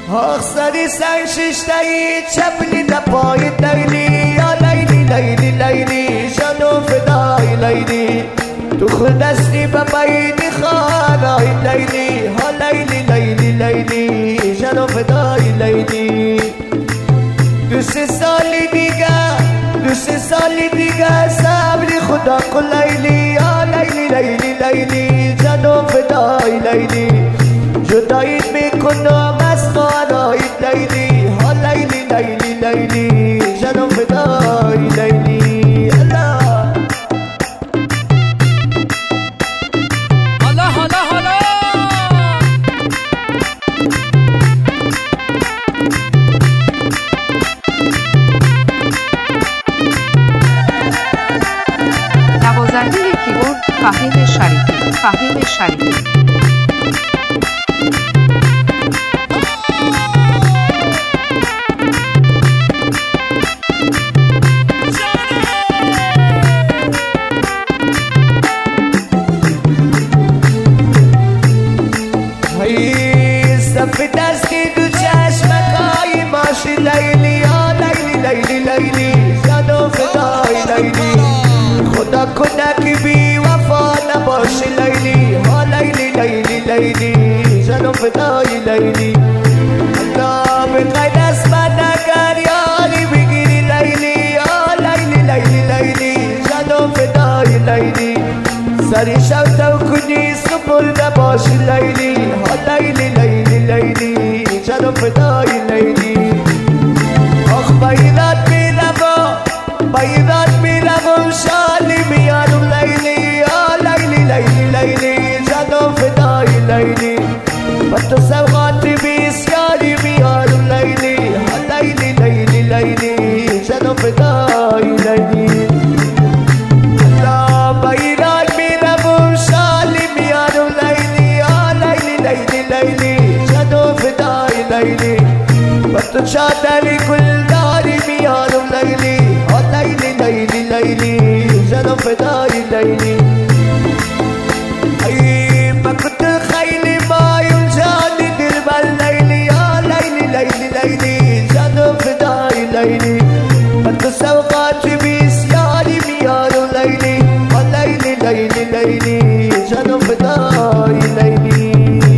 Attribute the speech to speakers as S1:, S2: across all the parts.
S1: آخ سری سر ششتایی چپلی دپای لیلی یا لیلی لیلی لیلی جانو فدای لیلی تو خود دستی ببینی خانای لیلی ها لیلی لیلی لیلی جانو فدای لیلی دو سه سالی دیگه صبری خدا کن لیلی یا لیلی لیلی لیلی جانو فدای لیلی جدایت میکنم از خانایت لیلی ها لیلی لیلی لیلی جانو فدای لیلی الله
S2: نوازنده کیبورد فهیم شریفی
S1: صف دستی دو چشمکای ماشی لیلی یا لیلی لیلی لیلی جانو فدای لیلی خدا کنه که بی وفا نباشی لیلی ها لیلی لیلی لیلی جانو فدای لیلی الله به غیر از من اگر یاری بگیری لیلی یا لیلی لیلی لیلی جانو فدای لیلی سری شب تو کنی سپر نباشی لیلی ها لیلی لیلی لیلی جانو فدای لیلی آخ بایداد میروم شالی میارم لیلی یا لیلی لیلی لیلی جانو فدای لیلی و تو سوغاتی بسیاری میارم لیلی ها لیلی لیلی لیلی جانو فدای لیلی الله بایداد میروم شالی میارم لیلی یا لیلی لیلی لیلی جانو فدای لیلی و تو چادری گلداری میارم لیلی ها لیلی لیلی لیلی جانو فدای لیلی ای بکت خیلی مایم جانی دلبر لیلی یا لیلی لیلی لیلی جانو فدای لیلی و تو سوقات بسیاری میارم لیلی ها لیلی لیلی لیلی جانو فدای لیلی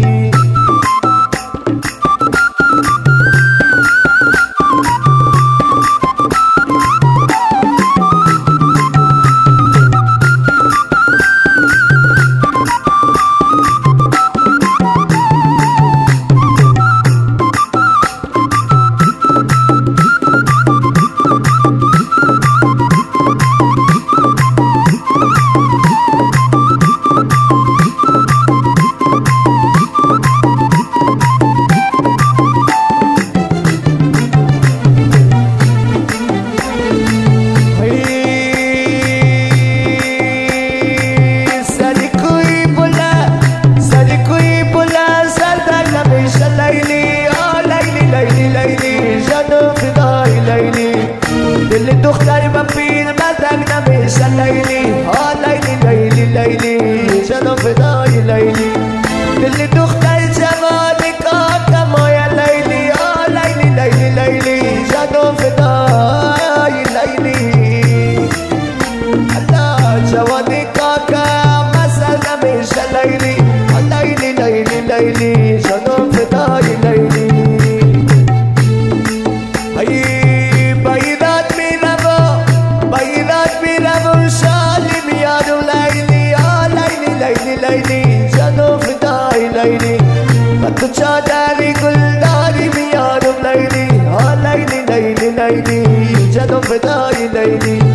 S1: دختر بپیر مزنگ نمیشه لیلی ها لیلی لیلی لیلی جانو فدای لیلی دل دختر جوان کاکمای لیلی ها لیلی لیلی لیلی جانو فدای لیلی الله جوان کاکا مسل نمیشه لیلی ها لیلی لیلی لیلی جانو فدای لیلی شالی میارم لیلی یا لیلی لیلی لیلی جانو فدای لیلی و تو چادری گلداری میارم لیلی ها لیلی لیلی لیلی جانو فدای لیلی